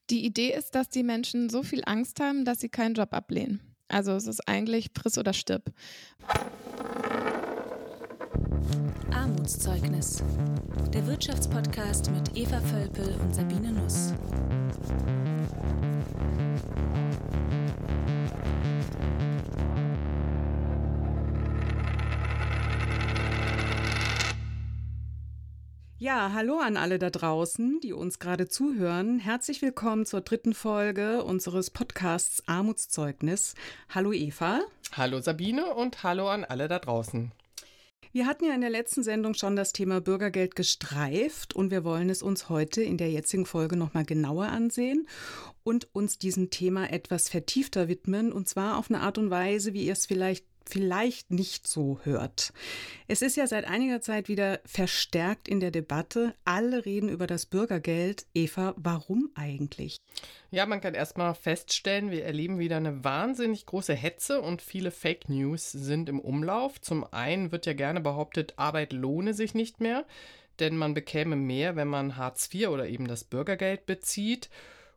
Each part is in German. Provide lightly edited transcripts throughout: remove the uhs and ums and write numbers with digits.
Die Idee ist, dass die Menschen so viel Angst haben, dass sie keinen Job ablehnen. Also es ist eigentlich friss oder stirb. Armutszeugnis. Der Wirtschaftspodcast mit Eva Völpel und Sabine Nuss. Ja, hallo an alle da draußen, die uns gerade zuhören. Herzlich willkommen zur 3. Folge unseres Podcasts Armutszeugnis. Hallo Eva. Hallo Sabine und hallo an alle da draußen. Wir hatten ja in der letzten Sendung schon das Thema Bürgergeld gestreift und wir wollen es uns heute in der jetzigen Folge nochmal genauer ansehen und uns diesem Thema etwas vertiefter widmen, und zwar auf eine Art und Weise, wie ihr es vielleicht nicht so hört. Es ist ja seit einiger Zeit wieder verstärkt in der Debatte. Alle reden über das Bürgergeld. Eva, warum eigentlich? Ja, man kann erstmal feststellen, wir erleben wieder eine wahnsinnig große Hetze und viele Fake News sind im Umlauf. Zum einen wird ja gerne behauptet, Arbeit lohne sich nicht mehr, denn man bekäme mehr, wenn man Hartz IV oder eben das Bürgergeld bezieht.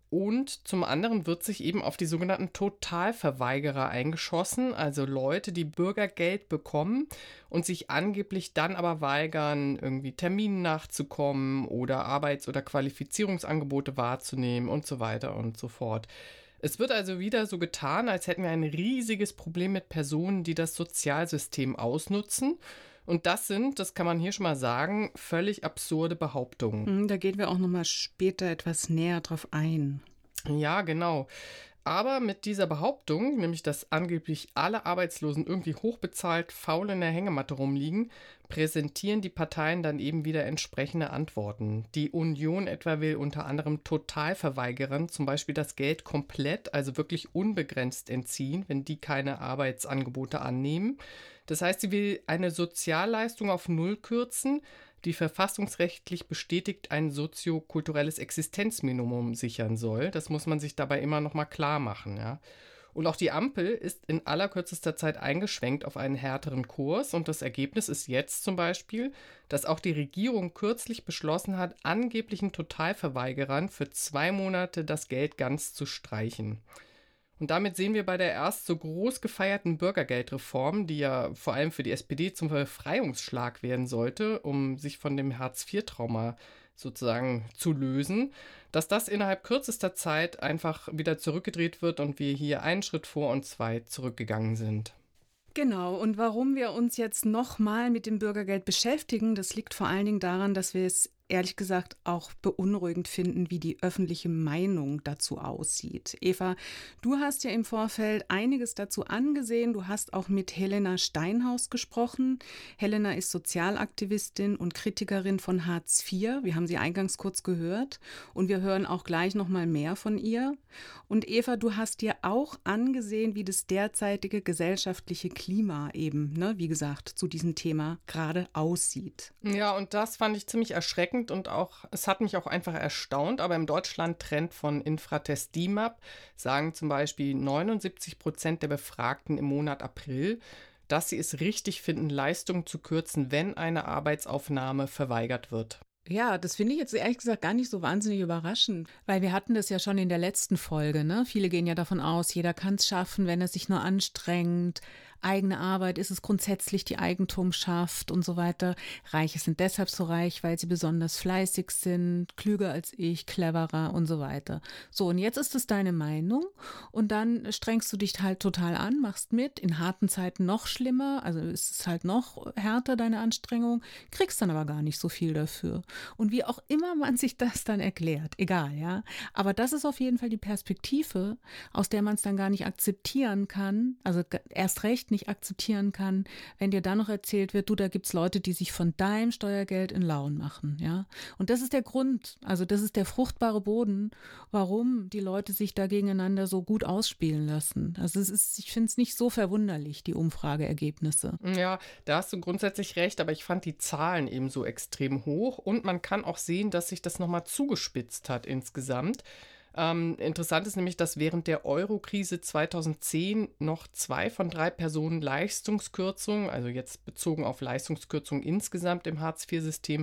Und zum anderen wird sich eben auf die sogenannten Totalverweigerer eingeschossen, also Leute, die Bürgergeld bekommen und sich angeblich dann aber weigern, irgendwie Terminen nachzukommen oder Arbeits- oder Qualifizierungsangebote wahrzunehmen und so weiter und so fort. Es wird also wieder so getan, als hätten wir ein riesiges Problem mit Personen, die das Sozialsystem ausnutzen. Und das kann man hier schon mal sagen, völlig absurde Behauptungen. Da gehen wir auch nochmal später etwas näher drauf ein. Ja, genau. Aber mit dieser Behauptung, nämlich dass angeblich alle Arbeitslosen irgendwie hochbezahlt faul in der Hängematte rumliegen, präsentieren die Parteien dann eben wieder entsprechende Antworten. Die Union etwa will unter anderem Totalverweigerern zum Beispiel das Geld komplett, also wirklich unbegrenzt entziehen, wenn die keine Arbeitsangebote annehmen. Das heißt, sie will eine Sozialleistung auf Null kürzen, die verfassungsrechtlich bestätigt ein soziokulturelles Existenzminimum sichern soll. Das muss man sich dabei immer noch mal klar machen, ja. Und auch die Ampel ist in allerkürzester Zeit eingeschwenkt auf einen härteren Kurs. Und das Ergebnis ist jetzt zum Beispiel, dass auch die Regierung kürzlich beschlossen hat, angeblichen Totalverweigerern für 2 Monate das Geld ganz zu streichen. Und damit sehen wir bei der erst so groß gefeierten Bürgergeldreform, die ja vor allem für die SPD zum Befreiungsschlag werden sollte, um sich von dem Hartz-IV-Trauma sozusagen zu lösen, dass das innerhalb kürzester Zeit einfach wieder zurückgedreht wird und wir hier einen Schritt vor und 2 zurückgegangen sind. Genau, und warum wir uns jetzt nochmal mit dem Bürgergeld beschäftigen, das liegt vor allen Dingen daran, dass wir es ehrlich gesagt auch beunruhigend finden, wie die öffentliche Meinung dazu aussieht. Eva, du hast ja im Vorfeld einiges dazu angesehen. Du hast auch mit Helena Steinhaus gesprochen. Helena ist Sozialaktivistin und Kritikerin von Hartz IV. Wir haben sie eingangs kurz gehört und wir hören auch gleich noch mal mehr von ihr. Und Eva, du hast dir auch angesehen, wie das derzeitige gesellschaftliche Klima eben, wie gesagt, zu diesem Thema gerade aussieht. Ja, und das fand ich ziemlich erschreckend. Und auch, es hat mich auch einfach erstaunt, aber im Deutschland-Trend von Infratest DIMAP sagen zum Beispiel 79% der Befragten im Monat April, dass sie es richtig finden, Leistungen zu kürzen, wenn eine Arbeitsaufnahme verweigert wird. Ja, das finde ich jetzt ehrlich gesagt gar nicht so wahnsinnig überraschend, weil wir hatten das ja schon in der letzten Folge, ne? Viele gehen ja davon aus, jeder kann es schaffen, wenn er sich nur anstrengt. Eigene Arbeit ist es grundsätzlich die Eigentumschaft und so weiter. Reiche sind deshalb so reich, weil sie besonders fleißig sind, klüger als ich, cleverer und so weiter. So, und jetzt ist es deine Meinung und dann strengst du dich halt total an, machst mit, in harten Zeiten noch schlimmer, also ist es halt noch härter, deine Anstrengung, kriegst dann aber gar nicht so viel dafür. Und wie auch immer man sich das dann erklärt, egal, ja. Aber das ist auf jeden Fall die Perspektive, aus der man es dann gar nicht akzeptieren kann, also erst recht nicht akzeptieren kann, wenn dir dann noch erzählt wird, da gibt's Leute, die sich von deinem Steuergeld in Lauen machen, ja. Und das ist der Grund, also das ist der fruchtbare Boden, warum die Leute sich da gegeneinander so gut ausspielen lassen. Also ich finde es nicht so verwunderlich, die Umfrageergebnisse. Ja, da hast du grundsätzlich recht, aber ich fand die Zahlen eben so extrem hoch und man kann auch sehen, dass sich das nochmal zugespitzt hat insgesamt. Interessant ist nämlich, dass während der Euro-Krise 2010 noch 2 von 3 Personen Leistungskürzungen, also jetzt bezogen auf Leistungskürzungen insgesamt im Hartz-IV-System,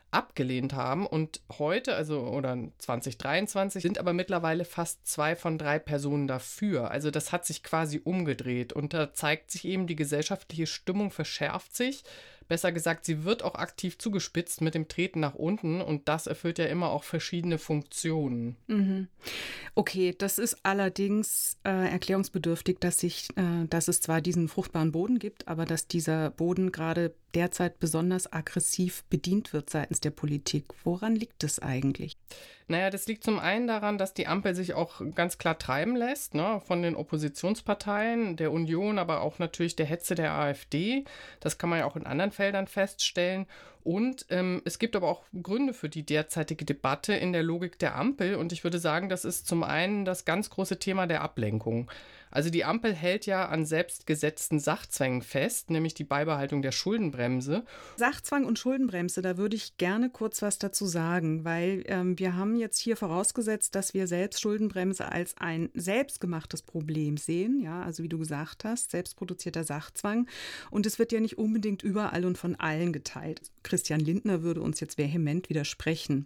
abgelehnt haben. Und heute, oder 2023, sind aber mittlerweile fast 2 von 3 Personen dafür. Also das hat sich quasi umgedreht. Und da zeigt sich eben, die gesellschaftliche Stimmung verschärft sich. Besser gesagt, sie wird auch aktiv zugespitzt mit dem Treten nach unten. Und das erfüllt ja immer auch verschiedene Funktionen. Mhm. Okay, das ist allerdings erklärungsbedürftig, dass es zwar diesen fruchtbaren Boden gibt, aber dass dieser Boden gerade derzeit besonders aggressiv bedient wird seitens der Politik. Woran liegt es eigentlich? Naja, das liegt zum einen daran, dass die Ampel sich auch ganz klar treiben lässt, ne, von den Oppositionsparteien, der Union, aber auch natürlich der Hetze der AfD. Das kann man ja auch in anderen Feldern feststellen. Und es gibt aber auch Gründe für die derzeitige Debatte in der Logik der Ampel. Und ich würde sagen, das ist zum einen das ganz große Thema der Ablenkung. Also die Ampel hält ja an selbstgesetzten Sachzwängen fest, nämlich die Beibehaltung der Schuldenbremse. Sachzwang und Schuldenbremse, da würde ich gerne kurz was dazu sagen, weil wir haben jetzt hier vorausgesetzt, dass wir selbst Schuldenbremse als ein selbstgemachtes Problem sehen, ja, also wie du gesagt hast, selbstproduzierter Sachzwang. Und es wird ja nicht unbedingt überall und von allen geteilt. Christian Lindner würde uns jetzt vehement widersprechen.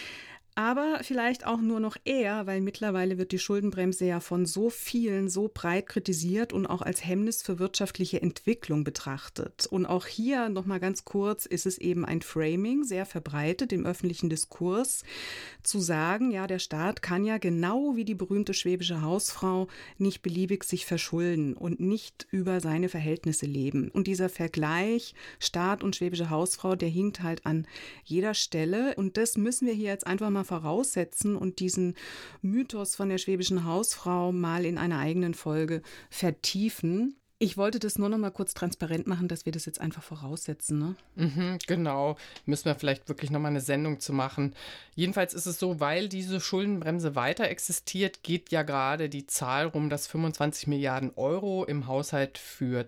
Aber vielleicht auch nur noch eher, weil mittlerweile wird die Schuldenbremse ja von so vielen so breit kritisiert und auch als Hemmnis für wirtschaftliche Entwicklung betrachtet. Und auch hier nochmal ganz kurz ist es eben ein Framing, sehr verbreitet im öffentlichen Diskurs, zu sagen, ja, der Staat kann ja genau wie die berühmte schwäbische Hausfrau nicht beliebig sich verschulden und nicht über seine Verhältnisse leben. Und dieser Vergleich Staat und schwäbische Hausfrau, der hinkt halt an jeder Stelle. Und das müssen wir hier jetzt einfach mal voraussetzen und diesen Mythos von der schwäbischen Hausfrau mal in einer eigenen Folge vertiefen. Ich wollte das nur noch mal kurz transparent machen, dass wir das jetzt einfach voraussetzen, ne? Genau, müssen wir vielleicht wirklich noch mal eine Sendung zu machen. Jedenfalls ist es so, weil diese Schuldenbremse weiter existiert, geht ja gerade die Zahl rum, dass 25 Milliarden Euro im Haushalt für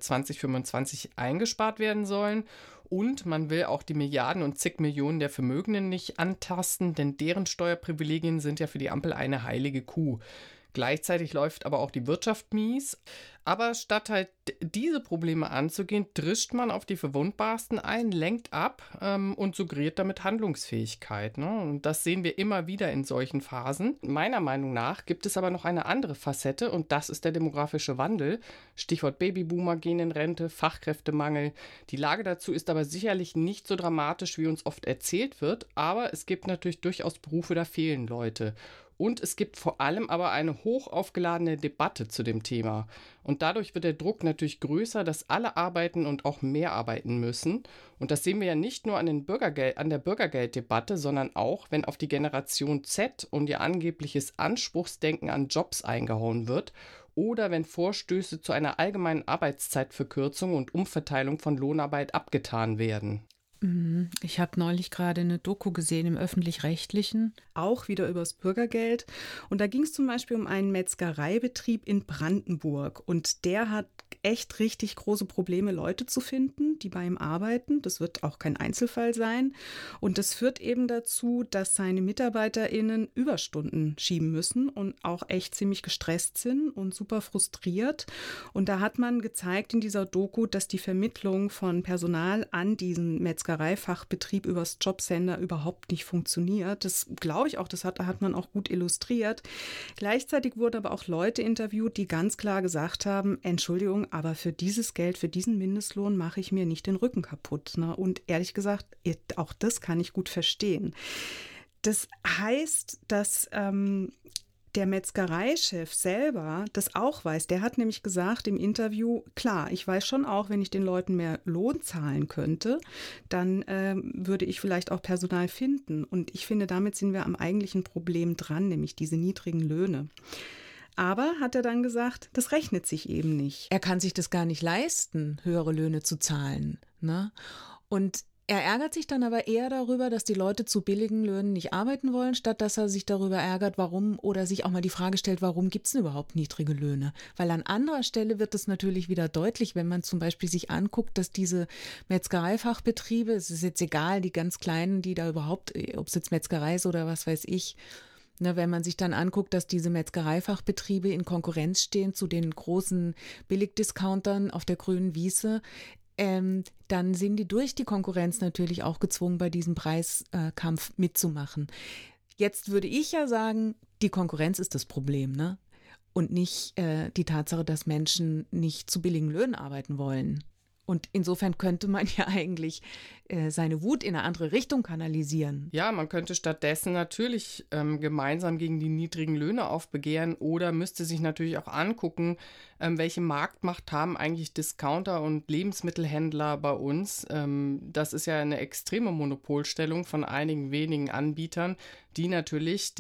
2025 eingespart werden sollen. Und man will auch die Milliarden und zig Millionen der Vermögenden nicht antasten, denn deren Steuerprivilegien sind ja für die Ampel eine heilige Kuh. Gleichzeitig läuft aber auch die Wirtschaft mies. Aber statt halt diese Probleme anzugehen, drischt man auf die Verwundbarsten ein, lenkt ab und suggeriert damit Handlungsfähigkeit. Ne? Und das sehen wir immer wieder in solchen Phasen. Meiner Meinung nach gibt es aber noch eine andere Facette und das ist der demografische Wandel. Stichwort Babyboomer gehen in Rente, Fachkräftemangel. Die Lage dazu ist aber sicherlich nicht so dramatisch, wie uns oft erzählt wird, aber es gibt natürlich durchaus Berufe, da fehlen Leute. Und es gibt vor allem aber eine hochaufgeladene Debatte zu dem Thema. Und dadurch wird der Druck natürlich größer, dass alle arbeiten und auch mehr arbeiten müssen. Und das sehen wir ja nicht nur an der Bürgergelddebatte, sondern auch, wenn auf die Generation Z und ihr angebliches Anspruchsdenken an Jobs eingehauen wird. Oder wenn Vorstöße zu einer allgemeinen Arbeitszeitverkürzung und Umverteilung von Lohnarbeit abgetan werden. Ich habe neulich gerade eine Doku gesehen im Öffentlich-Rechtlichen. Auch wieder übers Bürgergeld. Und da ging es zum Beispiel um einen Metzgereibetrieb in Brandenburg. Und der hat echt richtig große Probleme, Leute zu finden, die bei ihm arbeiten. Das wird auch kein Einzelfall sein. Und das führt eben dazu, dass seine MitarbeiterInnen Überstunden schieben müssen und auch echt ziemlich gestresst sind und super frustriert. Und da hat man gezeigt in dieser Doku, dass die Vermittlung von Personal an diesen Metzgereifachbetrieb übers Jobcenter überhaupt nicht funktioniert. Das glaube ich auch, das hat man auch gut illustriert. Gleichzeitig wurden aber auch Leute interviewt, die ganz klar gesagt haben, Entschuldigung, aber für dieses Geld, für diesen Mindestlohn mache ich mir nicht den Rücken kaputt. Ne? Und ehrlich gesagt, auch das kann ich gut verstehen. Das heißt, dass der Metzgereichef selber das auch weiß. Der hat nämlich gesagt im Interview, klar, ich weiß schon auch, wenn ich den Leuten mehr Lohn zahlen könnte, dann würde ich vielleicht auch Personal finden. Und ich finde, damit sind wir am eigentlichen Problem dran, nämlich diese niedrigen Löhne. Aber, hat er dann gesagt, das rechnet sich eben nicht. Er kann sich das gar nicht leisten, höhere Löhne zu zahlen. Ne? Und er ärgert sich dann aber eher darüber, dass die Leute zu billigen Löhnen nicht arbeiten wollen, statt dass er sich darüber ärgert, warum, oder sich auch mal die Frage stellt, warum gibt es denn überhaupt niedrige Löhne? Weil an anderer Stelle wird es natürlich wieder deutlich, wenn man zum Beispiel sich anguckt, dass diese Metzgereifachbetriebe, es ist jetzt egal, die ganz kleinen, die da überhaupt, ob es jetzt Metzgerei ist oder was weiß ich, ne, wenn man sich dann anguckt, dass diese Metzgereifachbetriebe in Konkurrenz stehen zu den großen Billigdiscountern auf der grünen Wiese, dann sind die durch die Konkurrenz natürlich auch gezwungen, bei diesem Preiskampf mitzumachen. Jetzt würde ich ja sagen, die Konkurrenz ist das Problem, ne? Und nicht die Tatsache, dass Menschen nicht zu billigen Löhnen arbeiten wollen. Und insofern könnte man ja eigentlich seine Wut in eine andere Richtung kanalisieren. Ja, man könnte stattdessen natürlich gemeinsam gegen die niedrigen Löhne aufbegehren oder müsste sich natürlich auch angucken, welche Marktmacht haben eigentlich Discounter und Lebensmittelhändler bei uns. Das ist ja eine extreme Monopolstellung von einigen wenigen Anbietern, die natürlich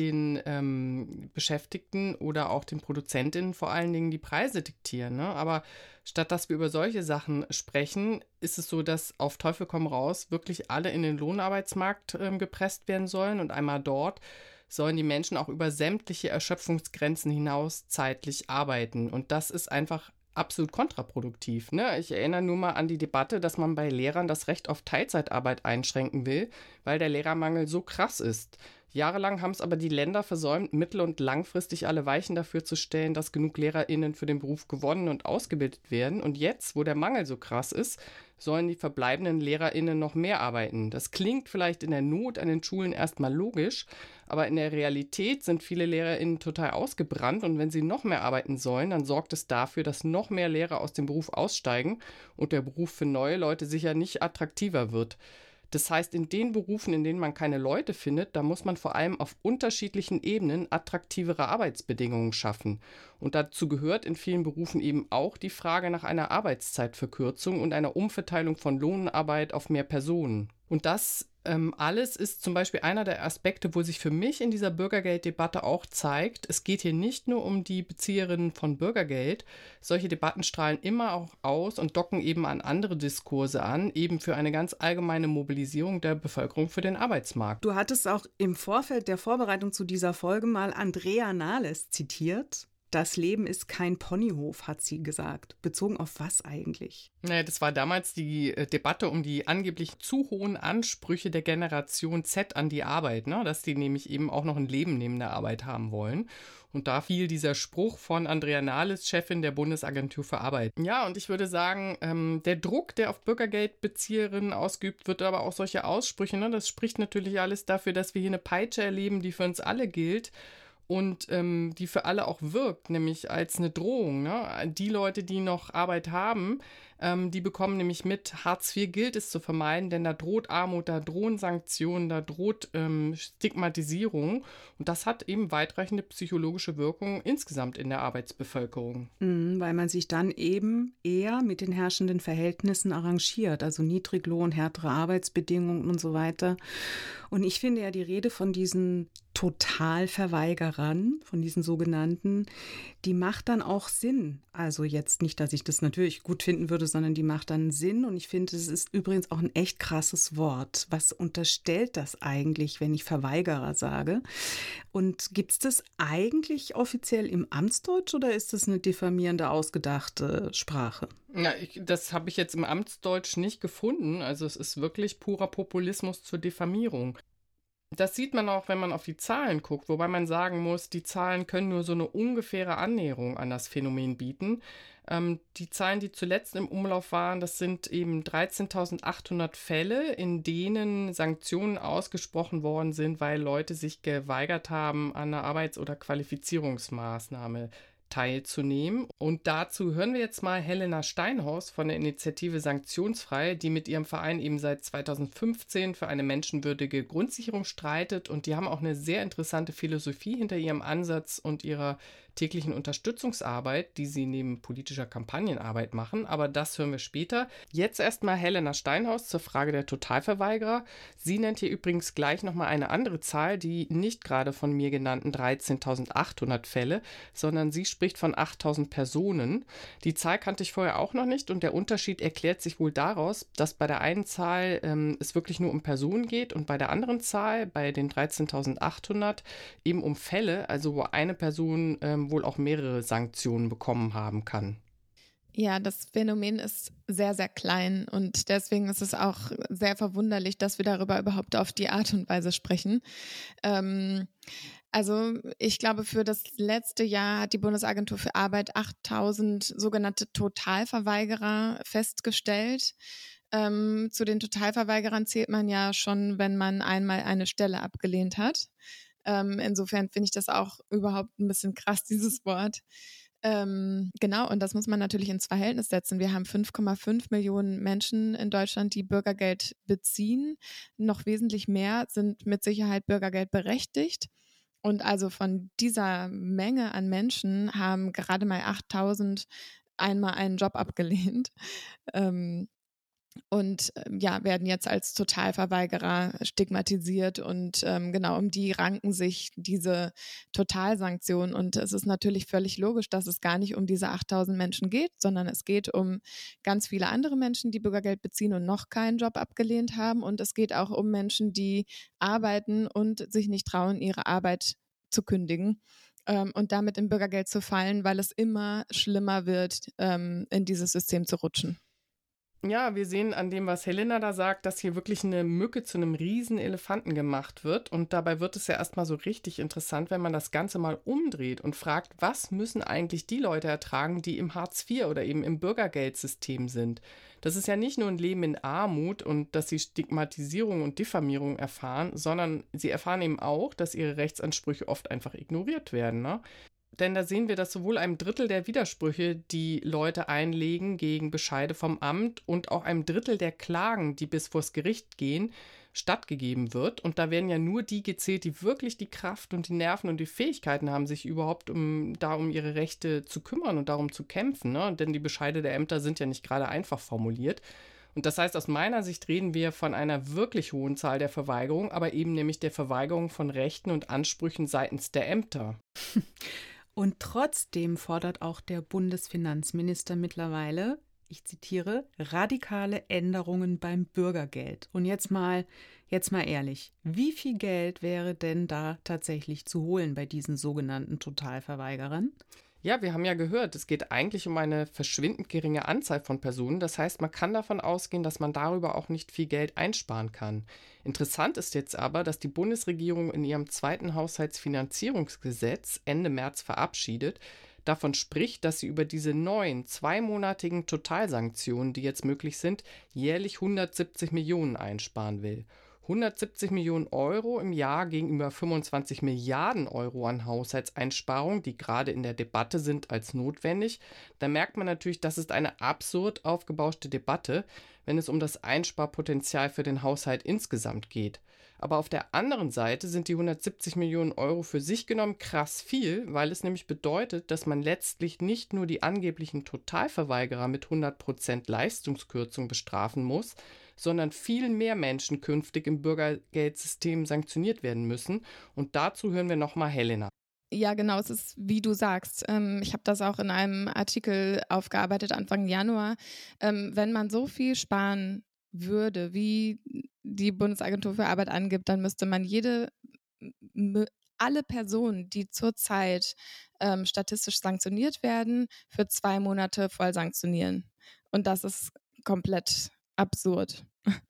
den Beschäftigten oder auch den Produzentinnen vor allen Dingen die Preise diktieren, ne? Aber statt dass wir über solche Sachen sprechen, ist es so, dass auf Teufel komm raus wirklich alle in den Lohnarbeitsmarkt gepresst werden sollen. Und einmal dort sollen die Menschen auch über sämtliche Erschöpfungsgrenzen hinaus zeitlich arbeiten. Und das ist einfach absolut kontraproduktiv, ne? Ich erinnere nur mal an die Debatte, dass man bei Lehrern das Recht auf Teilzeitarbeit einschränken will, weil der Lehrermangel so krass ist. Jahrelang haben es aber die Länder versäumt, mittel- und langfristig alle Weichen dafür zu stellen, dass genug LehrerInnen für den Beruf gewonnen und ausgebildet werden. Und jetzt, wo der Mangel so krass ist, sollen die verbleibenden LehrerInnen noch mehr arbeiten. Das klingt vielleicht in der Not an den Schulen erstmal logisch, aber in der Realität sind viele LehrerInnen total ausgebrannt und wenn sie noch mehr arbeiten sollen, dann sorgt es dafür, dass noch mehr Lehrer aus dem Beruf aussteigen und der Beruf für neue Leute sicher nicht attraktiver wird. Das heißt, in den Berufen, in denen man keine Leute findet, da muss man vor allem auf unterschiedlichen Ebenen attraktivere Arbeitsbedingungen schaffen. Und dazu gehört in vielen Berufen eben auch die Frage nach einer Arbeitszeitverkürzung und einer Umverteilung von Lohnarbeit auf mehr Personen. Und das alles ist zum Beispiel einer der Aspekte, wo sich für mich in dieser Bürgergelddebatte auch zeigt, es geht hier nicht nur um die Bezieherinnen von Bürgergeld. Solche Debatten strahlen immer auch aus und docken eben an andere Diskurse an, eben für eine ganz allgemeine Mobilisierung der Bevölkerung für den Arbeitsmarkt. Du hattest auch im Vorfeld der Vorbereitung zu dieser Folge mal Andrea Nahles zitiert. Das Leben ist kein Ponyhof, hat sie gesagt. Bezogen auf was eigentlich? Naja, das war damals die Debatte um die angeblich zu hohen Ansprüche der Generation Z an die Arbeit, ne? Dass die nämlich eben auch noch ein Leben neben der Arbeit haben wollen. Und da fiel dieser Spruch von Andrea Nahles, Chefin der Bundesagentur für Arbeit. Ja, und ich würde sagen, der Druck, der auf Bürgergeldbezieherinnen ausgeübt wird, aber auch solche Aussprüche, ne? Das spricht natürlich alles dafür, dass wir hier eine Peitsche erleben, die für uns alle gilt. Und die für alle auch wirkt, nämlich als eine Drohung, ne? Die Leute, die noch Arbeit haben, die bekommen nämlich mit, Hartz IV gilt es zu vermeiden, denn da droht Armut, da drohen Sanktionen, da droht Stigmatisierung. Und das hat eben weitreichende psychologische Wirkungen insgesamt in der Arbeitsbevölkerung. Weil man sich dann eben eher mit den herrschenden Verhältnissen arrangiert, also Niedriglohn, härtere Arbeitsbedingungen und so weiter. Und ich finde ja die Rede von diesen Totalverweigerern, von diesen sogenannten, die macht dann auch Sinn. Also jetzt nicht, dass ich das natürlich gut finden würde, sondern die macht dann Sinn. Und ich finde, es ist übrigens auch ein echt krasses Wort. Was unterstellt das eigentlich, wenn ich Verweigerer sage? Und gibt es das eigentlich offiziell im Amtsdeutsch oder ist das eine diffamierende, ausgedachte Sprache? Ja, das habe ich jetzt im Amtsdeutsch nicht gefunden. Also es ist wirklich purer Populismus zur Diffamierung. Das sieht man auch, wenn man auf die Zahlen guckt, wobei man sagen muss, die Zahlen können nur so eine ungefähre Annäherung an das Phänomen bieten. Die Zahlen, die zuletzt im Umlauf waren, das sind eben 13.800 Fälle, in denen Sanktionen ausgesprochen worden sind, weil Leute sich geweigert haben, an einer Arbeits- oder Qualifizierungsmaßnahme teilzunehmen. Und dazu hören wir jetzt mal Helena Steinhaus von der Initiative Sanktionsfrei, die mit ihrem Verein eben seit 2015 für eine menschenwürdige Grundsicherung streitet. Und die haben auch eine sehr interessante Philosophie hinter ihrem Ansatz und ihrer täglichen Unterstützungsarbeit, die sie neben politischer Kampagnenarbeit machen. Aber das hören wir später. Jetzt erstmal Helena Steinhaus zur Frage der Totalverweigerer. Sie nennt hier übrigens gleich nochmal eine andere Zahl, die nicht gerade von mir genannten 13.800 Fälle, sondern sie spricht von 8.000 Personen. Die Zahl kannte ich vorher auch noch nicht und der Unterschied erklärt sich wohl daraus, dass bei der einen Zahl es wirklich nur um Personen geht und bei der anderen Zahl, bei den 13.800, eben um Fälle, also wo eine Person wohl auch mehrere Sanktionen bekommen haben kann. Ja, das Phänomen ist sehr, sehr klein und deswegen ist es auch sehr verwunderlich, dass wir darüber überhaupt auf die Art und Weise sprechen. Also ich glaube, für das letzte Jahr hat die Bundesagentur für Arbeit 8.000 sogenannte Totalverweigerer festgestellt. Zu den Totalverweigerern zählt man ja schon, wenn man einmal eine Stelle abgelehnt hat. Insofern finde ich das auch überhaupt ein bisschen krass, dieses Wort. Genau, und das muss man natürlich ins Verhältnis setzen. Wir haben 5,5 Millionen Menschen in Deutschland, die Bürgergeld beziehen. Noch wesentlich mehr sind mit Sicherheit Bürgergeld berechtigt. Und also von dieser Menge an Menschen haben gerade mal 8.000 einmal einen Job abgelehnt. Werden jetzt als Totalverweigerer stigmatisiert und genau, um die ranken sich diese Totalsanktionen. Und es ist natürlich völlig logisch, dass es gar nicht um diese 8.000 Menschen geht, sondern es geht um ganz viele andere Menschen, die Bürgergeld beziehen und noch keinen Job abgelehnt haben. Und es geht auch um Menschen, die arbeiten und sich nicht trauen, ihre Arbeit zu kündigen. Und damit im Bürgergeld zu fallen, weil es immer schlimmer wird, in dieses System zu rutschen. Ja, wir sehen an dem, was Helena da sagt, dass hier wirklich eine Mücke zu einem riesen Elefanten gemacht wird. Und dabei wird es ja erstmal so richtig interessant, wenn man das Ganze mal umdreht und fragt, was müssen eigentlich die Leute ertragen, die im Hartz IV oder eben im Bürgergeldsystem sind. Das ist ja nicht nur ein Leben in Armut und dass sie Stigmatisierung und Diffamierung erfahren, sondern sie erfahren eben auch, dass ihre Rechtsansprüche oft einfach ignoriert werden, ne? Denn da sehen wir, dass sowohl einem Drittel der Widersprüche, die Leute einlegen gegen Bescheide vom Amt und auch einem Drittel der Klagen, die bis vors Gericht gehen, stattgegeben wird. Und da werden ja nur die gezählt, die wirklich die Kraft und die Nerven und die Fähigkeiten haben, sich überhaupt um ihre Rechte zu kümmern und darum zu kämpfen, ne? Denn die Bescheide der Ämter sind ja nicht gerade einfach formuliert. Und das heißt, aus meiner Sicht reden wir von einer wirklich hohen Zahl der Verweigerung, aber eben nämlich der Verweigerung von Rechten und Ansprüchen seitens der Ämter. Und trotzdem fordert auch der Bundesfinanzminister mittlerweile, ich zitiere, radikale Änderungen beim Bürgergeld. Und jetzt mal ehrlich, wie viel Geld wäre denn da tatsächlich zu holen bei diesen sogenannten Totalverweigerern? Ja, wir haben ja gehört, es geht eigentlich um eine verschwindend geringe Anzahl von Personen. Das heißt, man kann davon ausgehen, dass man darüber auch nicht viel Geld einsparen kann. Interessant ist jetzt aber, dass die Bundesregierung in ihrem zweiten Haushaltsfinanzierungsgesetz Ende März verabschiedet, davon spricht, dass sie über diese neuen zweimonatigen Totalsanktionen, die jetzt möglich sind, jährlich 170 Millionen einsparen will. 170 Millionen Euro im Jahr gegenüber 25 Milliarden Euro an Haushaltseinsparungen, die gerade in der Debatte sind, als notwendig. Da merkt man natürlich, das ist eine absurd aufgebauschte Debatte, wenn es um das Einsparpotenzial für den Haushalt insgesamt geht. Aber auf der anderen Seite sind die 170 Millionen Euro für sich genommen krass viel, weil es nämlich bedeutet, dass man letztlich nicht nur die angeblichen Totalverweigerer mit 100% Leistungskürzung bestrafen muss, sondern viel mehr Menschen künftig im Bürgergeldsystem sanktioniert werden müssen. Und dazu hören wir nochmal Helena. Ja, genau, es ist, wie du sagst. Ich habe das auch in einem Artikel aufgearbeitet, Anfang Januar. Wenn man so viel sparen würde, wie die Bundesagentur für Arbeit angibt, dann müsste man alle Personen, die zurzeit statistisch sanktioniert werden, für 2 Monate voll sanktionieren. Und das ist komplett absurd.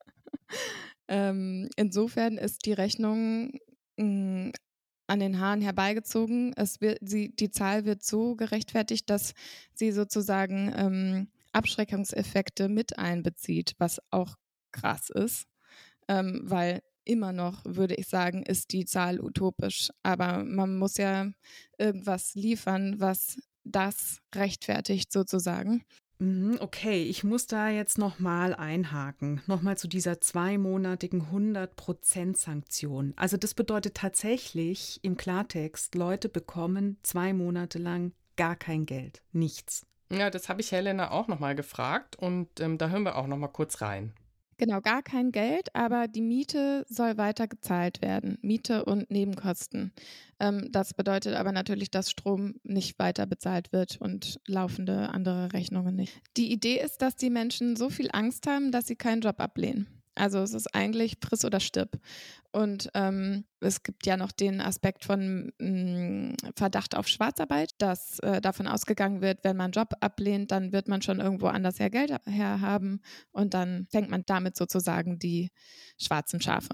Insofern ist die Rechnung an den Haaren herbeigezogen. Die Zahl wird so gerechtfertigt, dass sie sozusagen Abschreckungseffekte mit einbezieht, was auch krass ist, weil immer noch, würde ich sagen, ist die Zahl utopisch. Aber man muss ja irgendwas liefern, was das rechtfertigt sozusagen. Okay, ich muss da jetzt nochmal einhaken. Nochmal zu dieser 2-monatigen 100% Sanktion. Also das bedeutet tatsächlich im Klartext, Leute bekommen 2 Monate lang gar kein Geld. Nichts. Ja, das habe ich Helena auch nochmal gefragt und da hören wir auch nochmal kurz rein. Genau, gar kein Geld, aber die Miete soll weiter gezahlt werden. Miete und Nebenkosten. Das bedeutet aber natürlich, dass Strom nicht weiter bezahlt wird und laufende andere Rechnungen nicht. Die Idee ist, dass die Menschen so viel Angst haben, dass sie keinen Job ablehnen. Also es ist eigentlich friss oder stirb. Und es gibt ja noch den Aspekt von Verdacht auf Schwarzarbeit, dass davon ausgegangen wird, wenn man einen Job ablehnt, dann wird man schon irgendwo anders her Geld herhaben und dann fängt man damit sozusagen die schwarzen Schafe.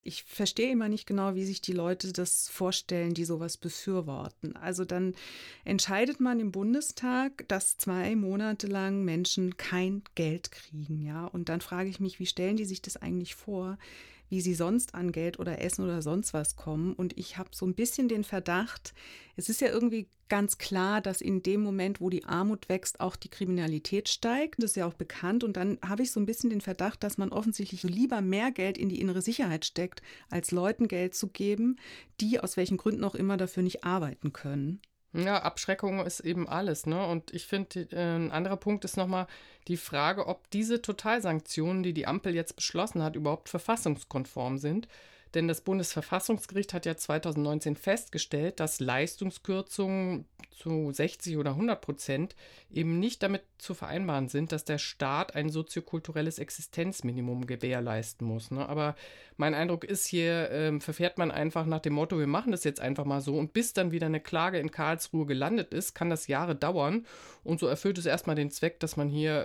Ich verstehe immer nicht genau, wie sich die Leute das vorstellen, die sowas befürworten. Also dann entscheidet man im Bundestag, dass 2 Monate lang Menschen kein Geld kriegen, ja. Und dann frage ich mich, wie stellen die sich das eigentlich vor, wie sie sonst an Geld oder Essen oder sonst was kommen. Und ich habe so ein bisschen den Verdacht, es ist ja irgendwie ganz klar, dass in dem Moment, wo die Armut wächst, auch die Kriminalität steigt. Das ist ja auch bekannt. Und dann habe ich so ein bisschen den Verdacht, dass man offensichtlich lieber mehr Geld in die innere Sicherheit steckt, als Leuten Geld zu geben, die aus welchen Gründen auch immer dafür nicht arbeiten können. Ja, Abschreckung ist eben alles, ne? Und ich finde, ein anderer Punkt ist nochmal die Frage, ob diese Totalsanktionen, die die Ampel jetzt beschlossen hat, überhaupt verfassungskonform sind. Denn das Bundesverfassungsgericht hat ja 2019 festgestellt, dass Leistungskürzungen zu 60 oder 100% eben nicht damit zu vereinbaren sind, dass der Staat ein soziokulturelles Existenzminimum gewährleisten muss. Ne? Aber mein Eindruck ist, hier verfährt man einfach nach dem Motto, wir machen das jetzt einfach mal so, und bis dann wieder eine Klage in Karlsruhe gelandet ist, kann das Jahre dauern, und so erfüllt es erstmal den Zweck, dass man hier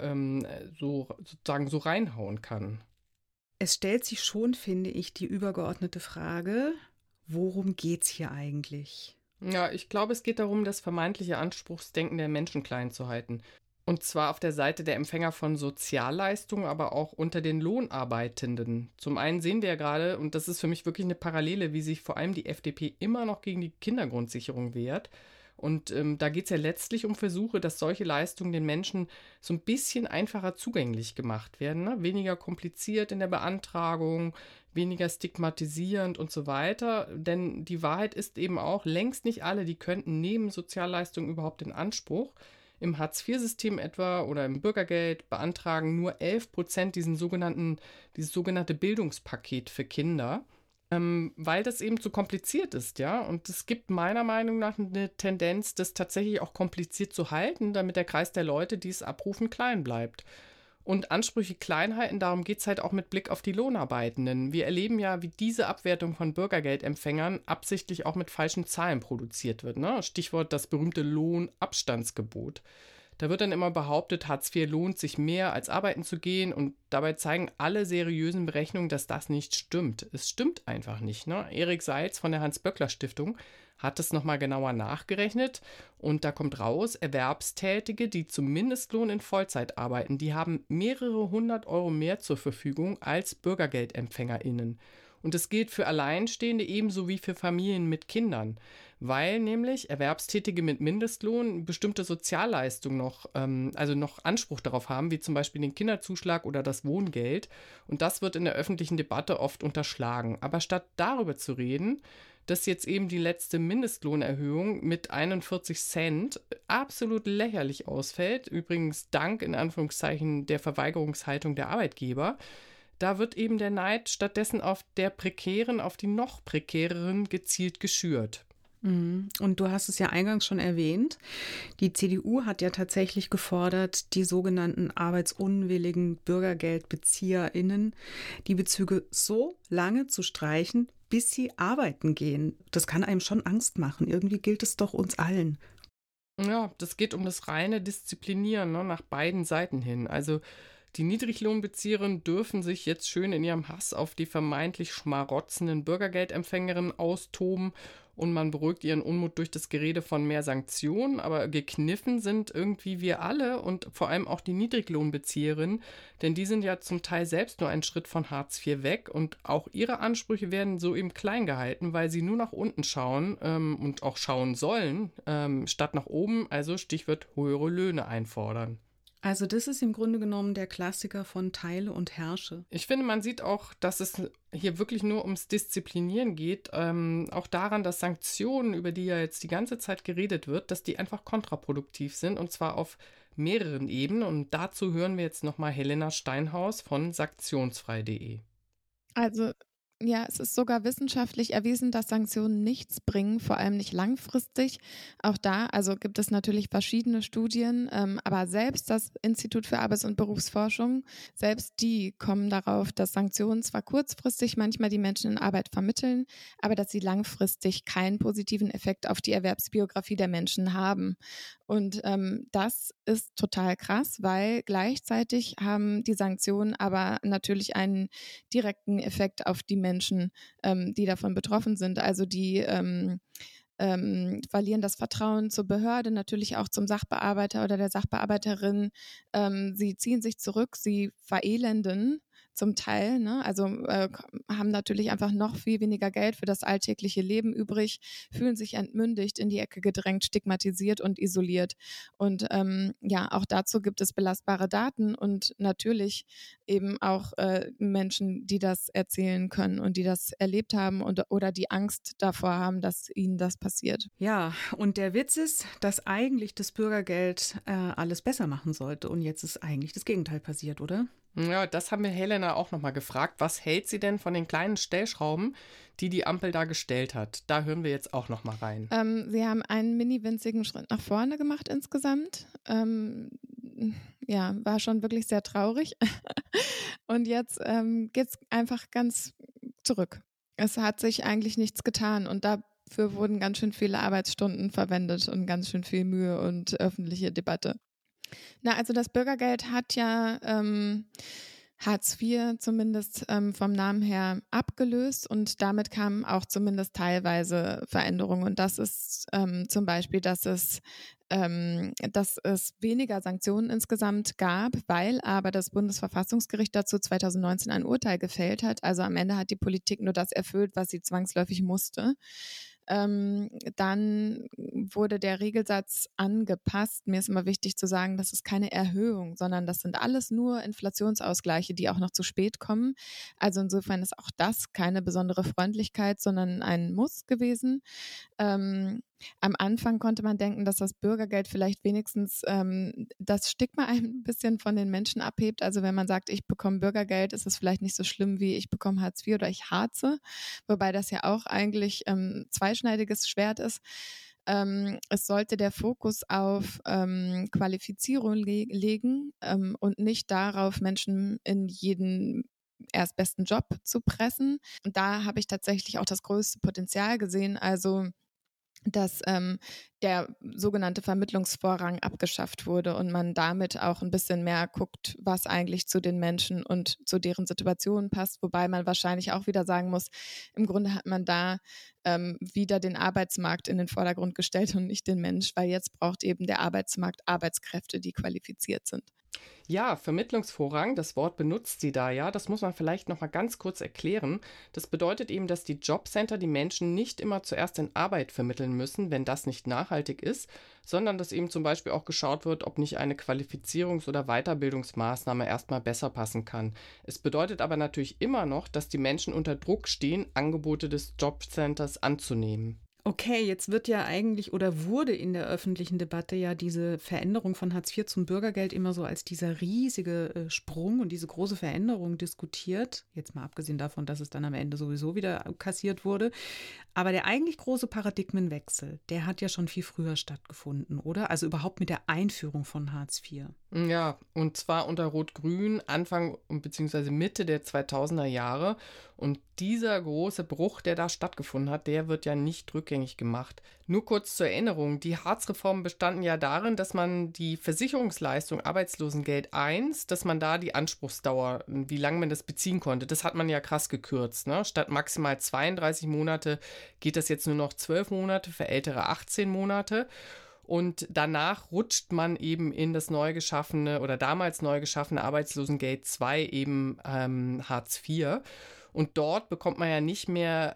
sozusagen so reinhauen kann. Es stellt sich schon, finde ich, die übergeordnete Frage, worum geht's hier eigentlich? Ja, ich glaube, es geht darum, das vermeintliche Anspruchsdenken der Menschen klein zu halten. Und zwar auf der Seite der Empfänger von Sozialleistungen, aber auch unter den Lohnarbeitenden. Zum einen sehen wir ja gerade, und das ist für mich wirklich eine Parallele, wie sich vor allem die FDP immer noch gegen die Kindergrundsicherung wehrt. Und da geht es ja letztlich um Versuche, dass solche Leistungen den Menschen so ein bisschen einfacher zugänglich gemacht werden. Ne? Weniger kompliziert in der Beantragung, weniger stigmatisierend und so weiter. Denn die Wahrheit ist eben auch, längst nicht alle, die könnten neben Sozialleistungen überhaupt in Anspruch. Im Hartz-IV-System etwa oder im Bürgergeld beantragen nur 11% dieses sogenannte Bildungspaket für Kinder. Weil das eben zu kompliziert ist, ja. Und es gibt meiner Meinung nach eine Tendenz, das tatsächlich auch kompliziert zu halten, damit der Kreis der Leute, die es abrufen, klein bleibt. Und Ansprüche klein halten, darum geht es halt auch mit Blick auf die Lohnarbeitenden. Wir erleben ja, wie diese Abwertung von Bürgergeldempfängern absichtlich auch mit falschen Zahlen produziert wird. Ne? Stichwort das berühmte Lohnabstandsgebot. Da wird dann immer behauptet, Hartz IV lohnt sich mehr, als arbeiten zu gehen, und dabei zeigen alle seriösen Berechnungen, dass das nicht stimmt. Es stimmt einfach nicht. Ne? Erik Seitz von der Hans-Böckler-Stiftung hat es nochmal genauer nachgerechnet, und da kommt raus, Erwerbstätige, die zum Mindestlohn in Vollzeit arbeiten, die haben mehrere 100 Euro mehr zur Verfügung als BürgergeldempfängerInnen. Und das gilt für Alleinstehende ebenso wie für Familien mit Kindern, weil nämlich Erwerbstätige mit Mindestlohn bestimmte Sozialleistungen noch Anspruch darauf haben, wie zum Beispiel den Kinderzuschlag oder das Wohngeld. Und das wird in der öffentlichen Debatte oft unterschlagen. Aber statt darüber zu reden, dass jetzt eben die letzte Mindestlohnerhöhung mit 41 Cent absolut lächerlich ausfällt, übrigens dank in Anführungszeichen der Verweigerungshaltung der Arbeitgeber, da wird eben der Neid stattdessen auf der Prekären, auf die noch prekäreren gezielt geschürt. Und du hast es ja eingangs schon erwähnt, die CDU hat ja tatsächlich gefordert, die sogenannten arbeitsunwilligen BürgergeldbezieherInnen die Bezüge so lange zu streichen, bis sie arbeiten gehen. Das kann einem schon Angst machen. Irgendwie gilt es doch uns allen. Ja, das geht um das reine Disziplinieren, ne, nach beiden Seiten hin. Also die Niedriglohnbezieherinnen dürfen sich jetzt schön in ihrem Hass auf die vermeintlich schmarotzenden Bürgergeldempfängerinnen austoben, und man beruhigt ihren Unmut durch das Gerede von mehr Sanktionen, aber gekniffen sind irgendwie wir alle und vor allem auch die Niedriglohnbezieherinnen, denn die sind ja zum Teil selbst nur einen Schritt von Hartz IV weg, und auch ihre Ansprüche werden so eben klein gehalten, weil sie nur nach unten schauen und auch schauen sollen, statt nach oben, also Stichwort höhere Löhne einfordern. Also das ist im Grunde genommen der Klassiker von Teile und Herrsche. Ich finde, man sieht auch, dass es hier wirklich nur ums Disziplinieren geht. Auch daran, dass Sanktionen, über die ja jetzt die ganze Zeit geredet wird, dass die einfach kontraproduktiv sind, und zwar auf mehreren Ebenen. Und dazu hören wir jetzt nochmal Helena Steinhaus von sanktionsfrei.de. Also ja, es ist sogar wissenschaftlich erwiesen, dass Sanktionen nichts bringen, vor allem nicht langfristig. Auch da, also gibt es natürlich verschiedene Studien, aber selbst das Institut für Arbeits- und Berufsforschung, selbst die kommen darauf, dass Sanktionen zwar kurzfristig manchmal die Menschen in Arbeit vermitteln, aber dass sie langfristig keinen positiven Effekt auf die Erwerbsbiografie der Menschen haben. Und das ist total krass, weil gleichzeitig haben die Sanktionen aber natürlich einen direkten Effekt auf die Menschen Menschen, die davon betroffen sind. Also die verlieren das Vertrauen zur Behörde, natürlich auch zum Sachbearbeiter oder der Sachbearbeiterin. Sie ziehen sich zurück, sie verelenden zum Teil, ne? Also haben natürlich einfach noch viel weniger Geld für das alltägliche Leben übrig, fühlen sich entmündigt, in die Ecke gedrängt, stigmatisiert und isoliert. Und auch dazu gibt es belastbare Daten und natürlich eben auch Menschen, die das erzählen können und die das erlebt haben oder die Angst davor haben, dass ihnen das passiert. Ja, und der Witz ist, dass eigentlich das Bürgergeld alles besser machen sollte. Und jetzt ist eigentlich das Gegenteil passiert, oder? Ja, das haben wir Helena auch nochmal gefragt. Was hält sie denn von den kleinen Stellschrauben, die Ampel da gestellt hat? Da hören wir jetzt auch nochmal rein. Sie haben einen mini winzigen Schritt nach vorne gemacht insgesamt. War schon wirklich sehr traurig. Und jetzt geht es einfach ganz zurück. Es hat sich eigentlich nichts getan und dafür wurden ganz schön viele Arbeitsstunden verwendet und ganz schön viel Mühe und öffentliche Debatte. Also das Bürgergeld hat ja Hartz IV zumindest vom Namen her abgelöst und damit kamen auch zumindest teilweise Veränderungen. Und das ist zum Beispiel, dass es weniger Sanktionen insgesamt gab, weil aber das Bundesverfassungsgericht dazu 2019 ein Urteil gefällt hat. Also am Ende hat die Politik nur das erfüllt, was sie zwangsläufig musste. Dann wurde der Regelsatz angepasst. Mir ist immer wichtig zu sagen, das ist keine Erhöhung, sondern das sind alles nur Inflationsausgleiche, die auch noch zu spät kommen. Also insofern ist auch das keine besondere Freundlichkeit, sondern ein Muss gewesen. Am Anfang konnte man denken, dass das Bürgergeld vielleicht wenigstens das Stigma ein bisschen von den Menschen abhebt. Also wenn man sagt, ich bekomme Bürgergeld, ist es vielleicht nicht so schlimm wie ich bekomme Hartz IV oder ich harze, wobei das ja auch eigentlich zweischneidiges Schwert ist. Es sollte der Fokus auf Qualifizierung legen und nicht darauf, Menschen in jeden erstbesten Job zu pressen. Und da habe ich tatsächlich auch das größte Potenzial gesehen. Also dass der sogenannte Vermittlungsvorrang abgeschafft wurde und man damit auch ein bisschen mehr guckt, was eigentlich zu den Menschen und zu deren Situationen passt. Wobei man wahrscheinlich auch wieder sagen muss, im Grunde hat man da wieder den Arbeitsmarkt in den Vordergrund gestellt und nicht den Mensch, weil jetzt braucht eben der Arbeitsmarkt Arbeitskräfte, die qualifiziert sind. Ja, Vermittlungsvorrang, das Wort benutzt sie da ja. Das muss man vielleicht noch mal ganz kurz erklären. Das bedeutet eben, dass die Jobcenter die Menschen nicht immer zuerst in Arbeit vermitteln müssen, wenn das nicht nachhaltig ist, sondern dass eben zum Beispiel auch geschaut wird, ob nicht eine Qualifizierungs- oder Weiterbildungsmaßnahme erstmal besser passen kann. Es bedeutet aber natürlich immer noch, dass die Menschen unter Druck stehen, Angebote des Jobcenters anzunehmen. Okay, jetzt wird ja eigentlich oder wurde in der öffentlichen Debatte ja diese Veränderung von Hartz IV zum Bürgergeld immer so als dieser riesige Sprung und diese große Veränderung diskutiert. Jetzt mal abgesehen davon, dass es dann am Ende sowieso wieder kassiert wurde. Aber der eigentlich große Paradigmenwechsel, der hat ja schon viel früher stattgefunden, oder? Also überhaupt mit der Einführung von Hartz IV. Ja, und zwar unter Rot-Grün Anfang bzw. Mitte der 2000er Jahre. Und dieser große Bruch, der da stattgefunden hat, der wird ja nicht rückgängig gemacht. Nur kurz zur Erinnerung, die Hartz-Reformen bestanden ja darin, dass man die Versicherungsleistung Arbeitslosengeld 1, dass man da die Anspruchsdauer, wie lange man das beziehen konnte, das hat man ja krass gekürzt. Ne? Statt maximal 32 Monate geht das jetzt nur noch 12 Monate, für Ältere 18 Monate. Und danach rutscht man eben in das neu geschaffene oder damals neu geschaffene Arbeitslosengeld 2, eben Hartz IV. Und dort bekommt man ja nicht mehr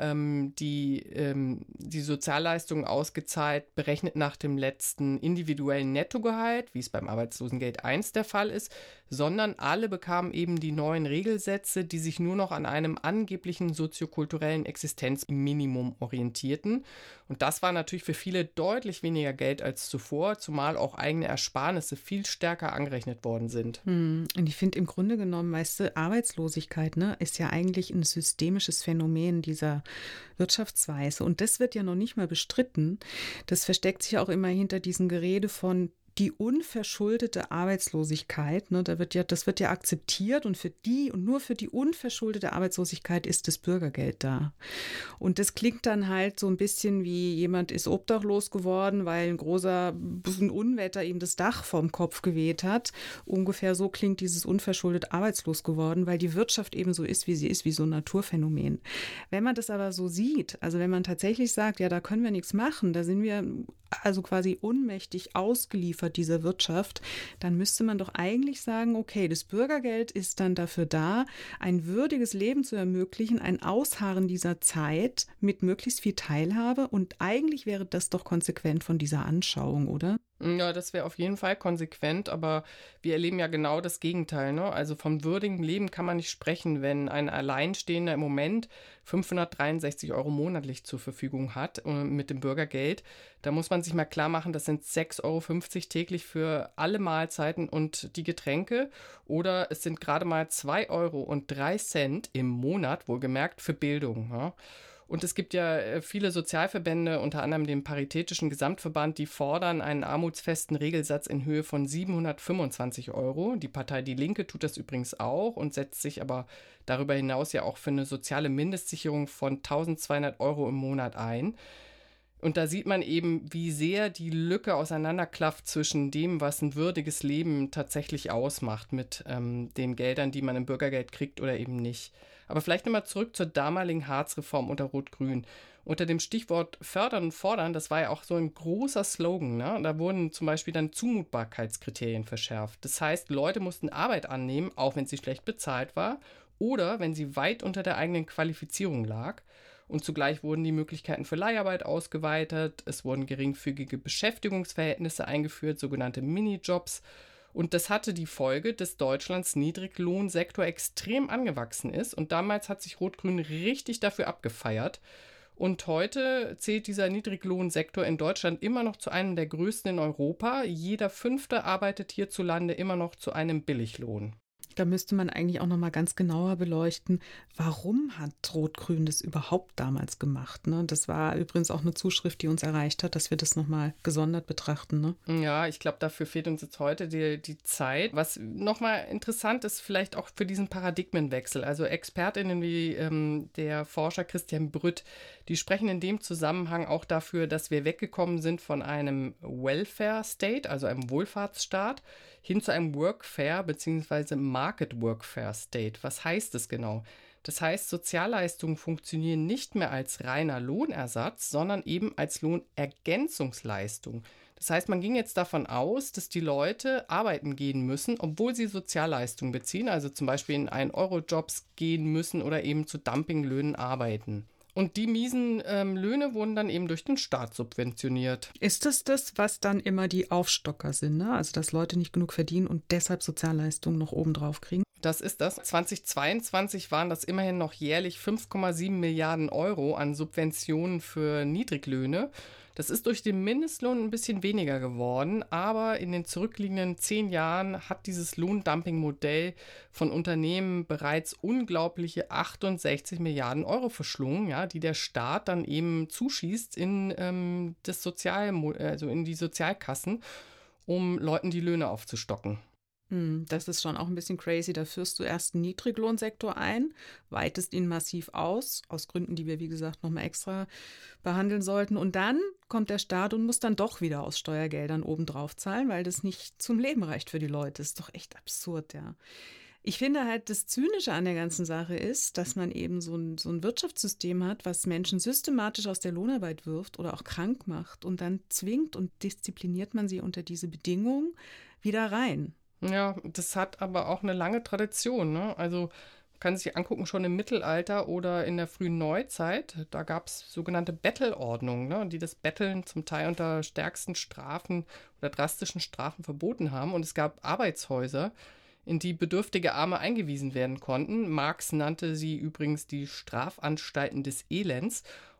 die Sozialleistungen ausgezahlt, berechnet nach dem letzten individuellen Nettogehalt, wie es beim Arbeitslosengeld 1 der Fall ist, sondern alle bekamen eben die neuen Regelsätze, die sich nur noch an einem angeblichen soziokulturellen Existenzminimum orientierten. Und das war natürlich für viele deutlich weniger Geld als zuvor, zumal auch eigene Ersparnisse viel stärker angerechnet worden sind. Und ich finde im Grunde genommen, weißt du, Arbeitslosigkeit, ne, ist ja eigentlich ein systemisches Phänomen dieser Wirtschaftsweise. Und das wird ja noch nicht mal bestritten. Das versteckt sich auch immer hinter diesem Gerede von die unverschuldete Arbeitslosigkeit, ne, das wird ja akzeptiert und nur für die unverschuldete Arbeitslosigkeit ist das Bürgergeld da. Und das klingt dann halt so ein bisschen wie jemand ist obdachlos geworden, weil ein Unwetter ihm das Dach vom Kopf geweht hat. Ungefähr so klingt dieses unverschuldet arbeitslos geworden, weil die Wirtschaft eben so ist, wie sie ist, wie so ein Naturphänomen. Wenn man das aber so sieht, also wenn man tatsächlich sagt, ja, da können wir nichts machen, da sind wir also quasi ohnmächtig ausgeliefert dieser Wirtschaft, dann müsste man doch eigentlich sagen, okay, das Bürgergeld ist dann dafür da, ein würdiges Leben zu ermöglichen, ein Ausharren dieser Zeit mit möglichst viel Teilhabe, und eigentlich wäre das doch konsequent von dieser Anschauung, oder? Ja, das wäre auf jeden Fall konsequent, aber wir erleben ja genau das Gegenteil, ne? Also von würdigem Leben kann man nicht sprechen, wenn ein Alleinstehender im Moment 563 € monatlich zur Verfügung hat mit dem Bürgergeld. Da muss man sich mal klar machen, das sind 6,50 € täglich für alle Mahlzeiten und die Getränke, oder es sind gerade mal 2,03 € im Monat, wohlgemerkt, für Bildung, ja? Und es gibt ja viele Sozialverbände, unter anderem den Paritätischen Gesamtverband, die fordern einen armutsfesten Regelsatz in Höhe von 725 €. Die Partei Die Linke tut das übrigens auch und setzt sich aber darüber hinaus ja auch für eine soziale Mindestsicherung von 1.200 € im Monat ein. Und da sieht man eben, wie sehr die Lücke auseinanderklafft zwischen dem, was ein würdiges Leben tatsächlich ausmacht mit den Geldern, die man im Bürgergeld kriegt oder eben nicht. Aber vielleicht nochmal zurück zur damaligen Hartz-Reform unter Rot-Grün. Unter dem Stichwort Fördern und Fordern, das war ja auch so ein großer Slogan, ne? Da wurden zum Beispiel dann Zumutbarkeitskriterien verschärft. Das heißt, Leute mussten Arbeit annehmen, auch wenn sie schlecht bezahlt war oder wenn sie weit unter der eigenen Qualifizierung lag. Und zugleich wurden die Möglichkeiten für Leiharbeit ausgeweitet, es wurden geringfügige Beschäftigungsverhältnisse eingeführt, sogenannte Minijobs. Und das hatte die Folge, dass Deutschlands Niedriglohnsektor extrem angewachsen ist. Und damals hat sich Rot-Grün richtig dafür abgefeiert. Und heute zählt dieser Niedriglohnsektor in Deutschland immer noch zu einem der größten in Europa. Jeder Fünfte arbeitet hierzulande immer noch zu einem Billiglohn. Da müsste man eigentlich auch noch mal ganz genauer beleuchten, warum hat Rot-Grün das überhaupt damals gemacht, ne? Das war übrigens auch eine Zuschrift, die uns erreicht hat, dass wir das noch mal gesondert betrachten, ne? Ja, ich glaube, dafür fehlt uns jetzt heute die Zeit. Was noch mal interessant ist, vielleicht auch für diesen Paradigmenwechsel. Also ExpertInnen wie der Forscher Christian Brütt, die sprechen in dem Zusammenhang auch dafür, dass wir weggekommen sind von einem Welfare-State, also einem Wohlfahrtsstaat, hin zu einem Workfare bzw. Market Workfare State. Was heißt das genau? Das heißt, Sozialleistungen funktionieren nicht mehr als reiner Lohnersatz, sondern eben als Lohnergänzungsleistung. Das heißt, man ging jetzt davon aus, dass die Leute arbeiten gehen müssen, obwohl sie Sozialleistungen beziehen, also zum Beispiel in 1-Euro-Jobs gehen müssen oder eben zu Dumpinglöhnen arbeiten. Und die miesen Löhne wurden dann eben durch den Staat subventioniert. Ist das, was dann immer die Aufstocker sind, ne? Also dass Leute nicht genug verdienen und deshalb Sozialleistungen noch obendrauf kriegen? Das ist das. 2022 waren das immerhin noch jährlich 5,7 Milliarden € an Subventionen für Niedriglöhne. Das ist durch den Mindestlohn ein bisschen weniger geworden, aber in den zurückliegenden 10 Jahren hat dieses Lohndumping-Modell von Unternehmen bereits unglaubliche 68 Milliarden € verschlungen, ja, die der Staat dann eben zuschießt in in die Sozialkassen, um Leuten die Löhne aufzustocken. Das ist schon auch ein bisschen crazy. Da führst du erst einen Niedriglohnsektor ein, weitest ihn massiv aus Gründen, die wir, wie gesagt, nochmal extra behandeln sollten. Und dann kommt der Staat und muss dann doch wieder aus Steuergeldern obendrauf zahlen, weil das nicht zum Leben reicht für die Leute. Das ist doch echt absurd, ja. Ich finde halt, das Zynische an der ganzen Sache ist, dass man eben so ein Wirtschaftssystem hat, was Menschen systematisch aus der Lohnarbeit wirft oder auch krank macht, und dann zwingt und diszipliniert man sie unter diese Bedingungen wieder rein. Ja, das hat aber auch eine lange Tradition, ne? Also man kann sich angucken, schon im Mittelalter oder in der frühen Neuzeit, da gab es sogenannte Bettelordnungen, ne, die das Betteln zum Teil unter stärksten Strafen oder drastischen Strafen verboten haben. Und es gab Arbeitshäuser, in die bedürftige Arme eingewiesen werden konnten. Marx nannte sie übrigens die Strafanstalten des Elends.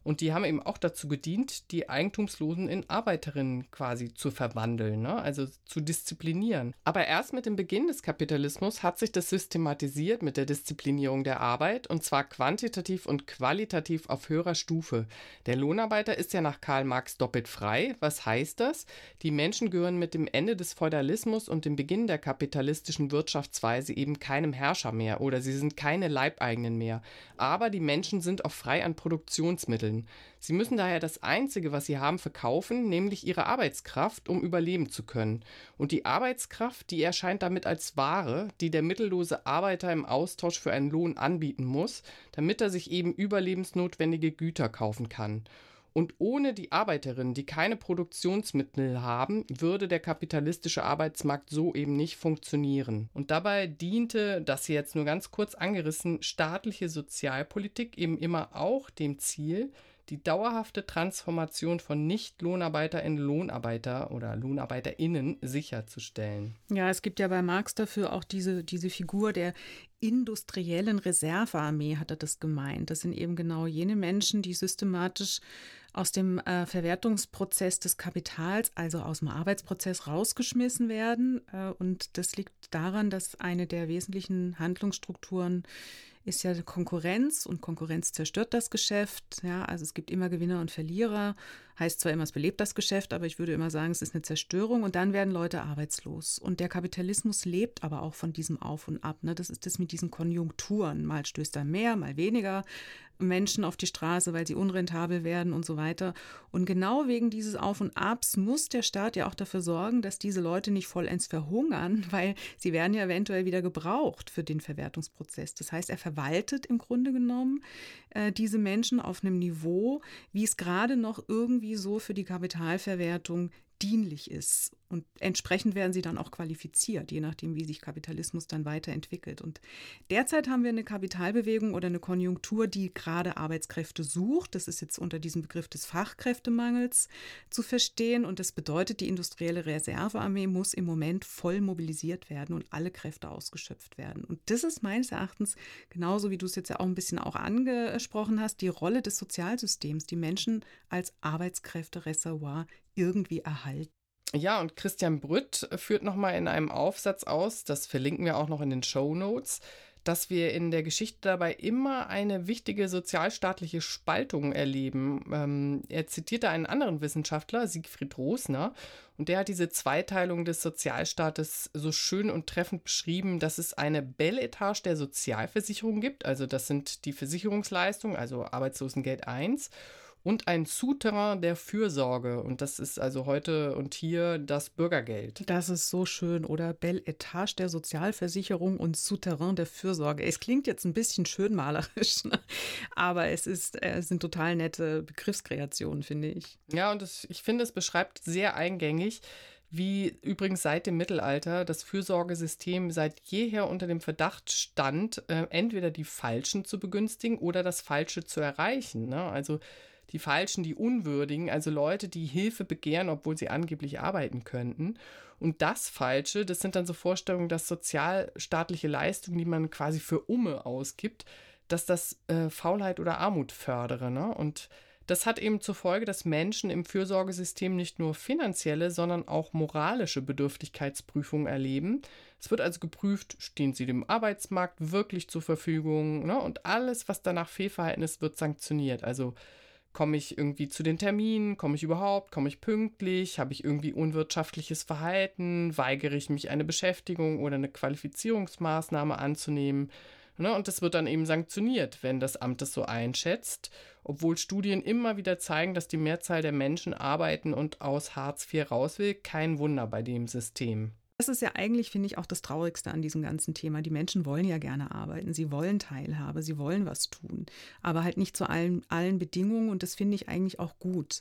Und die haben eben auch dazu gedient, die Eigentumslosen in Arbeiterinnen quasi zu verwandeln, ne? Also zu disziplinieren. Aber erst mit dem Beginn des Kapitalismus hat sich das systematisiert mit der Disziplinierung der Arbeit, und zwar quantitativ und qualitativ auf höherer Stufe. Der Lohnarbeiter ist ja nach Karl Marx doppelt frei. Was heißt das? Die Menschen gehören mit dem Ende des Feudalismus und dem Beginn der kapitalistischen Wirtschaftsweise eben keinem Herrscher mehr oder sie sind keine Leibeigenen mehr. Aber die Menschen sind auch frei an Produktionsmitteln. Sie müssen daher das Einzige, was sie haben, verkaufen, nämlich ihre Arbeitskraft, um überleben zu können. Und die Arbeitskraft, die erscheint damit als Ware, die der mittellose Arbeiter im Austausch für einen Lohn anbieten muss, damit er sich eben überlebensnotwendige Güter kaufen kann. Und ohne die Arbeiterinnen, die keine Produktionsmittel haben, würde der kapitalistische Arbeitsmarkt so eben nicht funktionieren. Und dabei diente, das hier jetzt nur ganz kurz angerissen, staatliche Sozialpolitik eben immer auch dem Ziel, die dauerhafte Transformation von Nicht-Lohnarbeiter in Lohnarbeiter oder LohnarbeiterInnen sicherzustellen. Ja, es gibt ja bei Marx dafür auch diese Figur der industriellen Reservearmee, hat er das gemeint. Das sind eben genau jene Menschen, die systematisch aus dem Verwertungsprozess des Kapitals, also aus dem Arbeitsprozess, rausgeschmissen werden. Und das liegt daran, dass eine der wesentlichen Handlungsstrukturen ist ja Konkurrenz, und Konkurrenz zerstört das Geschäft. Ja, also es gibt immer Gewinner und Verlierer. Heißt zwar immer, es belebt das Geschäft, aber ich würde immer sagen, es ist eine Zerstörung, und dann werden Leute arbeitslos. Und der Kapitalismus lebt aber auch von diesem Auf und Ab. Ne? Das ist das mit diesen Konjunkturen. Mal stößt da mehr, mal weniger Menschen auf die Straße, weil sie unrentabel werden und so weiter. Und genau wegen dieses Auf und Abs muss der Staat ja auch dafür sorgen, dass diese Leute nicht vollends verhungern, weil sie werden ja eventuell wieder gebraucht für den Verwertungsprozess. Das heißt, er verwaltet im Grunde genommen diese Menschen auf einem Niveau, wie es gerade noch irgendwie so für die Kapitalverwertung dienlich ist. Und entsprechend werden sie dann auch qualifiziert, je nachdem, wie sich Kapitalismus dann weiterentwickelt. Und derzeit haben wir eine Kapitalbewegung oder eine Konjunktur, die gerade Arbeitskräfte sucht. Das ist jetzt unter diesem Begriff des Fachkräftemangels zu verstehen. Und das bedeutet, die industrielle Reservearmee muss im Moment voll mobilisiert werden und alle Kräfte ausgeschöpft werden. Und das ist meines Erachtens, genauso wie du es jetzt ja auch ein bisschen auch angesprochen hast, die Rolle des Sozialsystems, die Menschen als Arbeitskräftereservoir irgendwie erhalten. Ja, und Christian Brütt führt nochmal in einem Aufsatz aus, das verlinken wir auch noch in den Shownotes, dass wir in der Geschichte dabei immer eine wichtige sozialstaatliche Spaltung erleben. Er zitierte einen anderen Wissenschaftler, Siegfried Rosner, und der hat diese Zweiteilung des Sozialstaates so schön und treffend beschrieben, dass es eine Belle Etage der Sozialversicherung gibt, also das sind die Versicherungsleistungen, also Arbeitslosengeld 1, und ein Souterrain der Fürsorge. Und das ist also heute und hier das Bürgergeld. Das ist so schön, oder? Belle Etage der Sozialversicherung und Souterrain der Fürsorge. Es klingt jetzt ein bisschen schönmalerisch, ne? Aber es sind total nette Begriffskreationen, finde ich. Ja, und ich finde, es beschreibt sehr eingängig, wie übrigens seit dem Mittelalter das Fürsorgesystem seit jeher unter dem Verdacht stand, entweder die Falschen zu begünstigen oder das Falsche zu erreichen, ne? Also die Falschen, die Unwürdigen, also Leute, die Hilfe begehren, obwohl sie angeblich arbeiten könnten. Und das Falsche, das sind dann so Vorstellungen, dass sozialstaatliche Leistungen, die man quasi für Umme ausgibt, dass das Faulheit oder Armut fördere, ne? Und das hat eben zur Folge, dass Menschen im Fürsorgesystem nicht nur finanzielle, sondern auch moralische Bedürftigkeitsprüfungen erleben. Es wird also geprüft, stehen sie dem Arbeitsmarkt wirklich zur Verfügung, ne? Und alles, was danach Fehlverhalten ist, wird sanktioniert. Also komme ich irgendwie zu den Terminen? Komme ich überhaupt? Komme ich pünktlich? Habe ich irgendwie unwirtschaftliches Verhalten? Weigere ich mich, eine Beschäftigung oder eine Qualifizierungsmaßnahme anzunehmen? Ne? Und das wird dann eben sanktioniert, wenn das Amt das so einschätzt, obwohl Studien immer wieder zeigen, dass die Mehrzahl der Menschen arbeiten und aus Hartz IV raus will. Kein Wunder bei dem System. Das ist ja eigentlich, finde ich, auch das Traurigste an diesem ganzen Thema. Die Menschen wollen ja gerne arbeiten, sie wollen Teilhabe, sie wollen was tun, aber halt nicht zu allen Bedingungen, und das finde ich eigentlich auch gut.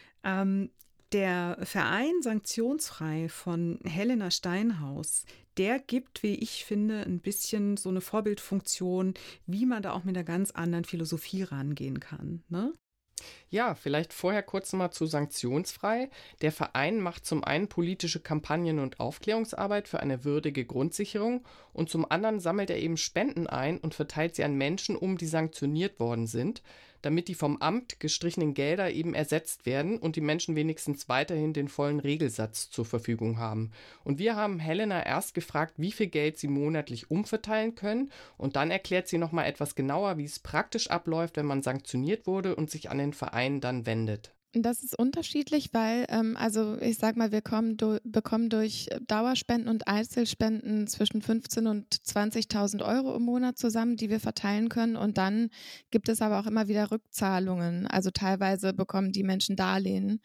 Der Verein Sanktionsfrei von Helena Steinhaus, der gibt, wie ich finde, ein bisschen so eine Vorbildfunktion, wie man da auch mit einer ganz anderen Philosophie rangehen kann, ne? Ja, vielleicht vorher kurz mal zu Sanktionsfrei. Der Verein macht zum einen politische Kampagnen und Aufklärungsarbeit für eine würdige Grundsicherung und zum anderen sammelt er eben Spenden ein und verteilt sie an Menschen die sanktioniert worden sind. damit die vom Amt gestrichenen Gelder eben ersetzt werden und die Menschen wenigstens weiterhin den vollen Regelsatz zur Verfügung haben. Und wir haben Helena erst gefragt, wie viel Geld sie monatlich umverteilen können, und dann erklärt sie nochmal etwas genauer, wie es praktisch abläuft, wenn man sanktioniert wurde und sich an den Verein dann wendet. Das ist unterschiedlich, weil, also ich sag mal, wir bekommen durch Dauerspenden und Einzelspenden zwischen 15.000 und 20.000 Euro im Monat zusammen, die wir verteilen können. Und dann gibt es aber auch immer wieder Rückzahlungen. Also teilweise bekommen die Menschen Darlehen,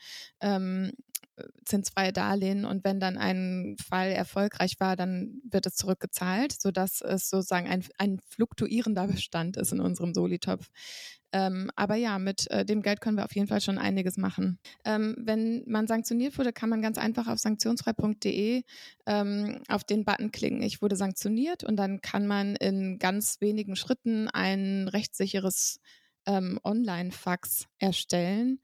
zinsfreie Darlehen. Und wenn dann ein Fall erfolgreich war, dann wird es zurückgezahlt, sodass es sozusagen ein fluktuierender Bestand ist in unserem Solitopf. Aber ja, mit dem Geld können wir auf jeden Fall schon einiges machen. Wenn man sanktioniert wurde, kann man ganz einfach auf sanktionsfrei.de auf den Button klicken, ich wurde sanktioniert, und dann kann man in ganz wenigen Schritten ein rechtssicheres Online-Fax erstellen,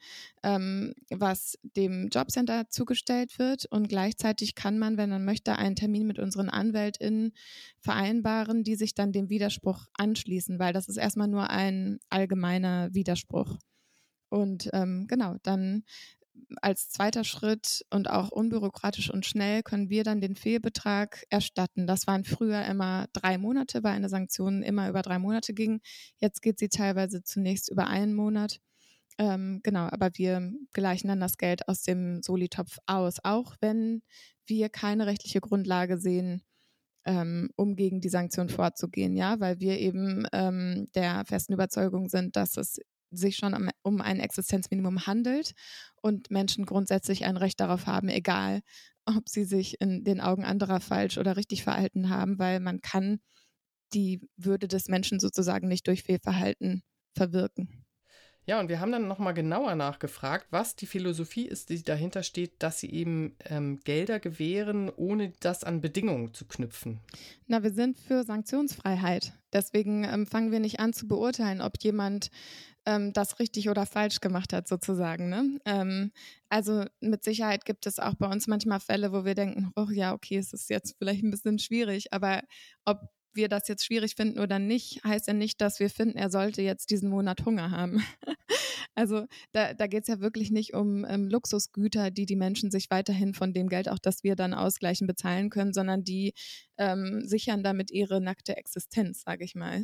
was dem Jobcenter zugestellt wird, und gleichzeitig kann man, wenn man möchte, einen Termin mit unseren AnwältInnen vereinbaren, die sich dann dem Widerspruch anschließen, weil das ist erstmal nur ein allgemeiner Widerspruch. Und genau, dann als zweiter Schritt und auch unbürokratisch und schnell können wir dann den Fehlbetrag erstatten. Das waren früher immer 3 Monate, weil eine Sanktion immer über 3 Monate ging. Jetzt geht sie teilweise zunächst über 1 Monat. Genau, aber wir gleichen dann das Geld aus dem Solitopf aus, auch wenn wir keine rechtliche Grundlage sehen, um gegen die Sanktion vorzugehen, ja, weil wir eben der festen Überzeugung sind, dass es sich schon um ein Existenzminimum handelt und Menschen grundsätzlich ein Recht darauf haben, egal ob sie sich in den Augen anderer falsch oder richtig verhalten haben, weil man kann die Würde des Menschen sozusagen nicht durch Fehlverhalten verwirken. Ja, und wir haben dann nochmal genauer nachgefragt, was die Philosophie ist, die dahinter steht, dass sie eben Gelder gewähren, ohne das an Bedingungen zu knüpfen. Na, wir sind für Sanktionsfreiheit. Deswegen fangen wir nicht an zu beurteilen, ob jemand das richtig oder falsch gemacht hat, sozusagen. Ne? Also mit Sicherheit gibt es auch bei uns manchmal Fälle, wo wir denken, oh ja, okay, es ist jetzt vielleicht ein bisschen schwierig, aber ob wir das jetzt schwierig finden oder nicht, heißt ja nicht, dass wir finden, er sollte jetzt diesen Monat Hunger haben. Also da geht es ja wirklich nicht um Luxusgüter, die Menschen sich weiterhin von dem Geld, auch das wir dann ausgleichen, bezahlen können, sondern die sichern damit ihre nackte Existenz, sage ich mal.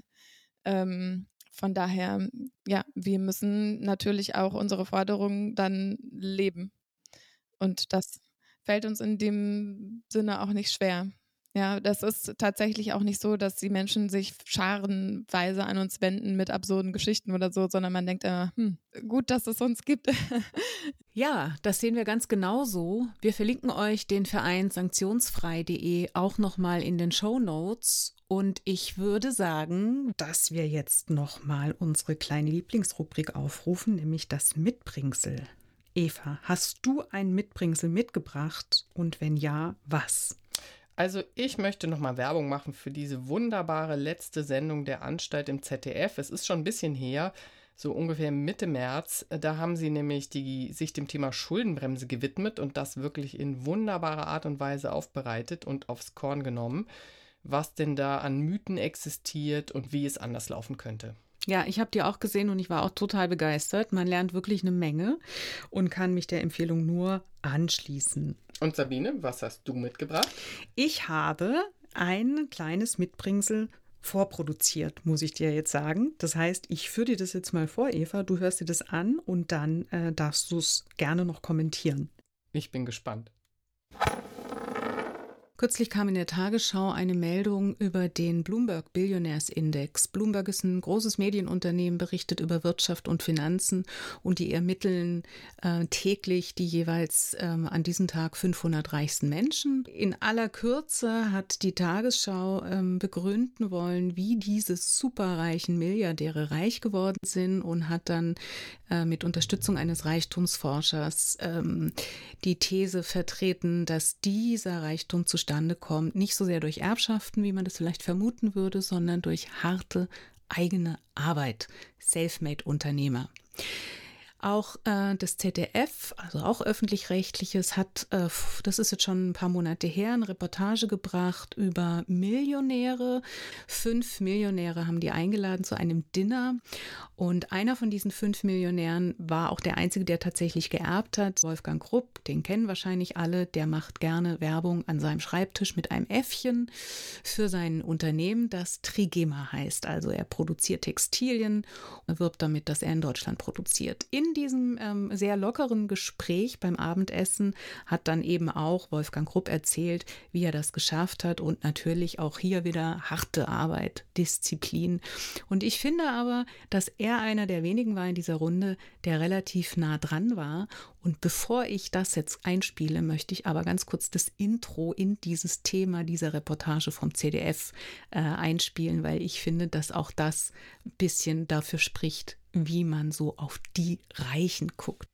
Von daher, ja, wir müssen natürlich auch unsere Forderungen dann leben. Und das fällt uns in dem Sinne auch nicht schwer. Ja, das ist tatsächlich auch nicht so, dass die Menschen sich scharenweise an uns wenden mit absurden Geschichten oder so, sondern man denkt immer, gut, dass es uns gibt. Ja, das sehen wir ganz genauso. Wir verlinken euch den Verein sanktionsfrei.de auch nochmal in den Shownotes. Und ich würde sagen, dass wir jetzt nochmal unsere kleine Lieblingsrubrik aufrufen, nämlich das Mitbringsel. Eva, hast du ein Mitbringsel mitgebracht? Und wenn ja, was? Also ich möchte nochmal Werbung machen für diese wunderbare letzte Sendung der Anstalt im ZDF. Es ist schon ein bisschen her, so ungefähr Mitte März. Da haben sie nämlich sich dem Thema Schuldenbremse gewidmet und das wirklich in wunderbarer Art und Weise aufbereitet und aufs Korn genommen, was denn da an Mythen existiert und wie es anders laufen könnte. Ja, ich habe die auch gesehen und ich war auch total begeistert. Man lernt wirklich eine Menge und kann mich der Empfehlung nur anschließen. Und Sabine, was hast du mitgebracht? Ich habe ein kleines Mitbringsel vorproduziert, muss ich dir jetzt sagen. Das heißt, ich führe dir das jetzt mal vor, Eva. Du hörst dir das an und dann darfst du es gerne noch kommentieren. Ich bin gespannt. Kürzlich kam in der Tagesschau eine Meldung über den Bloomberg Billionaires Index. Bloomberg ist ein großes Medienunternehmen, berichtet über Wirtschaft und Finanzen und die ermitteln täglich die jeweils an diesem Tag 500 reichsten Menschen. In aller Kürze hat die Tagesschau begründen wollen, wie diese superreichen Milliardäre reich geworden sind und hat dann mit Unterstützung eines Reichtumsforschers die These vertreten, dass dieser Reichtum zustande kommt, nicht so sehr durch Erbschaften, wie man das vielleicht vermuten würde, sondern durch harte eigene Arbeit, Selfmade-Unternehmer. Auch das ZDF, also auch öffentlich-rechtliches, hat, das ist jetzt schon ein paar Monate her, eine Reportage gebracht über Millionäre. 5 Millionäre haben die eingeladen zu einem Dinner. Und einer von diesen 5 Millionären war auch der einzige, der tatsächlich geerbt hat. Wolfgang Grupp, den kennen wahrscheinlich alle, der macht gerne Werbung an seinem Schreibtisch mit einem Äffchen für sein Unternehmen, das Trigema heißt. Also er produziert Textilien und wirbt damit, dass er in Deutschland produziert. In diesem sehr lockeren Gespräch beim Abendessen hat dann eben auch Wolfgang Grupp erzählt, wie er das geschafft hat und natürlich auch hier wieder harte Arbeit, Disziplin. Und ich finde aber, dass er einer der wenigen war in dieser Runde, der relativ nah dran war. Und bevor ich das jetzt einspiele, möchte ich aber ganz kurz das Intro in dieses Thema dieser Reportage vom ZDF einspielen, weil ich finde, dass auch das ein bisschen dafür spricht, wie man so auf die Reichen guckt.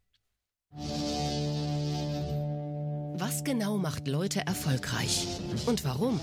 Was genau macht Leute erfolgreich? Und warum?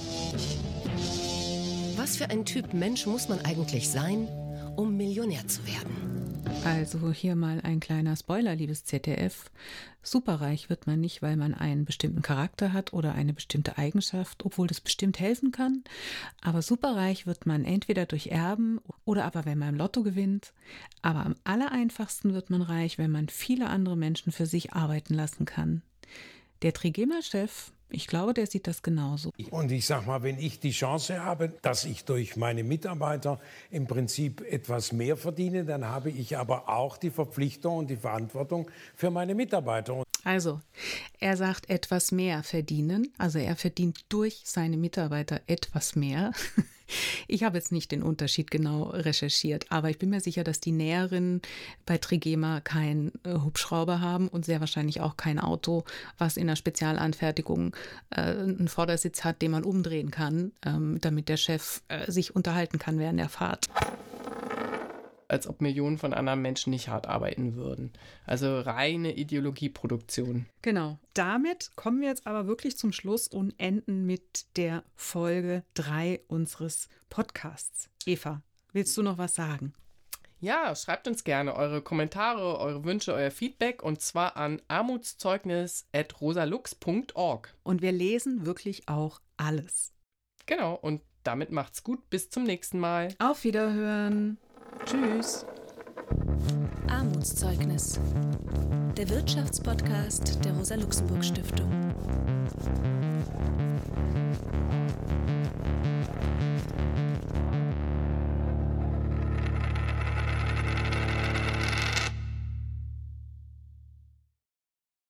Was für ein Typ Mensch muss man eigentlich sein, um Millionär zu werden? Also hier mal ein kleiner Spoiler, liebes ZDF. Superreich wird man nicht, weil man einen bestimmten Charakter hat oder eine bestimmte Eigenschaft, obwohl das bestimmt helfen kann. Aber superreich wird man entweder durch Erben oder aber wenn man im Lotto gewinnt. Aber am allereinfachsten wird man reich, wenn man viele andere Menschen für sich arbeiten lassen kann. Der Trigema-Chef, ich glaube, der sieht das genauso. Und ich sage mal, wenn ich die Chance habe, dass ich durch meine Mitarbeiter im Prinzip etwas mehr verdiene, dann habe ich aber auch die Verpflichtung und die Verantwortung für meine Mitarbeiter. Also, er sagt etwas mehr verdienen. Also er verdient durch seine Mitarbeiter etwas mehr. Ich habe jetzt nicht den Unterschied genau recherchiert, aber ich bin mir sicher, dass die Näherinnen bei Trigema keinen Hubschrauber haben und sehr wahrscheinlich auch kein Auto, was in der Spezialanfertigung einen Vordersitz hat, den man umdrehen kann, damit der Chef sich unterhalten kann während der Fahrt. Als ob Millionen von anderen Menschen nicht hart arbeiten würden. Also reine Ideologieproduktion. Genau. Damit kommen wir jetzt aber wirklich zum Schluss und enden mit der Folge 3 unseres Podcasts. Eva, willst du noch was sagen? Ja, schreibt uns gerne eure Kommentare, eure Wünsche, euer Feedback und zwar an armutszeugnis@rosalux.org. Und wir lesen wirklich auch alles. Genau, und damit macht's gut. Bis zum nächsten Mal. Auf Wiederhören. Tschüss. Armutszeugnis. Der Wirtschaftspodcast der Rosa-Luxemburg-Stiftung.